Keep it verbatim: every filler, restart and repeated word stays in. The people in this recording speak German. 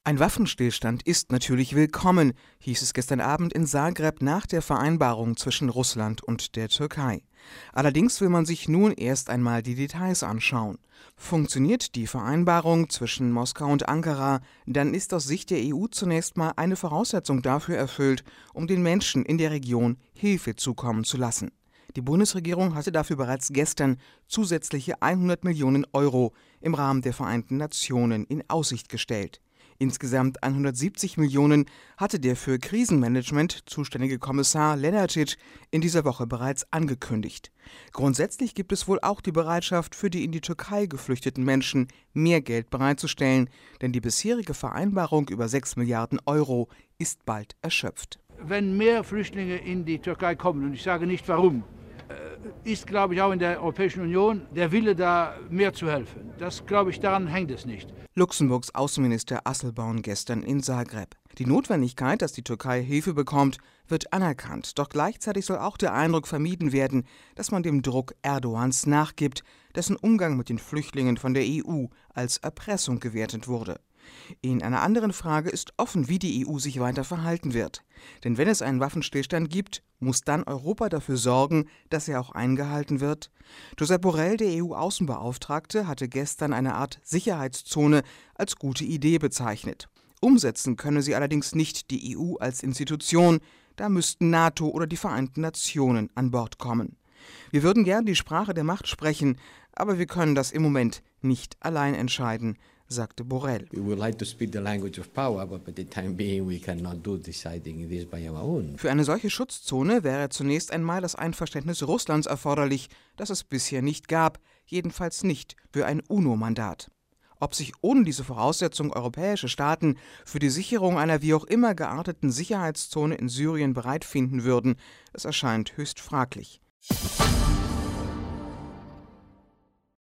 Ein Waffenstillstand ist natürlich willkommen, hieß es gestern Abend in Zagreb nach der Vereinbarung zwischen Russland und der Türkei. Allerdings will man sich nun erst einmal die Details anschauen. Funktioniert die Vereinbarung zwischen Moskau und Ankara, dann ist aus Sicht der E U zunächst mal eine Voraussetzung dafür erfüllt, um den Menschen in der Region Hilfe zukommen zu lassen. Die Bundesregierung hatte dafür bereits gestern zusätzliche hundert Millionen Euro im Rahmen der Vereinten Nationen in Aussicht gestellt. Insgesamt hundertsiebzig Millionen hatte der für Krisenmanagement zuständige Kommissar Lenarčič in dieser Woche bereits angekündigt. Grundsätzlich gibt es wohl auch die Bereitschaft, für die in die Türkei geflüchteten Menschen mehr Geld bereitzustellen, denn die bisherige Vereinbarung über sechs Milliarden Euro ist bald erschöpft. Wenn mehr Flüchtlinge in die Türkei kommen, und ich sage nicht warum, ist, glaube ich, auch in der Europäischen Union der Wille da, mehr zu helfen. Das, glaube ich, daran hängt es nicht. Luxemburgs Außenminister Asselborn gestern in Zagreb. Die Notwendigkeit, dass die Türkei Hilfe bekommt, wird anerkannt. Doch gleichzeitig soll auch der Eindruck vermieden werden, dass man dem Druck Erdogans nachgibt, dessen Umgang mit den Flüchtlingen von der E U als Erpressung gewertet wurde. In einer anderen Frage ist offen, wie die E U sich weiter verhalten wird. Denn wenn es einen Waffenstillstand gibt, muss dann Europa dafür sorgen, dass er auch eingehalten wird? Josep Borrell, der E U-Außenbeauftragte, hatte gestern eine Art Sicherheitszone als gute Idee bezeichnet. Umsetzen könne sie allerdings nicht die E U als Institution, da müssten NATO oder die Vereinten Nationen an Bord kommen. Wir würden gern die Sprache der Macht sprechen, aber wir können das im Moment nicht allein entscheiden, sagte Borrell. Für eine solche Schutzzone wäre zunächst einmal das Einverständnis Russlands erforderlich, das es bisher nicht gab, jedenfalls nicht für ein UNO-Mandat. Ob sich ohne diese Voraussetzung europäische Staaten für die Sicherung einer wie auch immer gearteten Sicherheitszone in Syrien bereit finden würden, es erscheint höchst fraglich.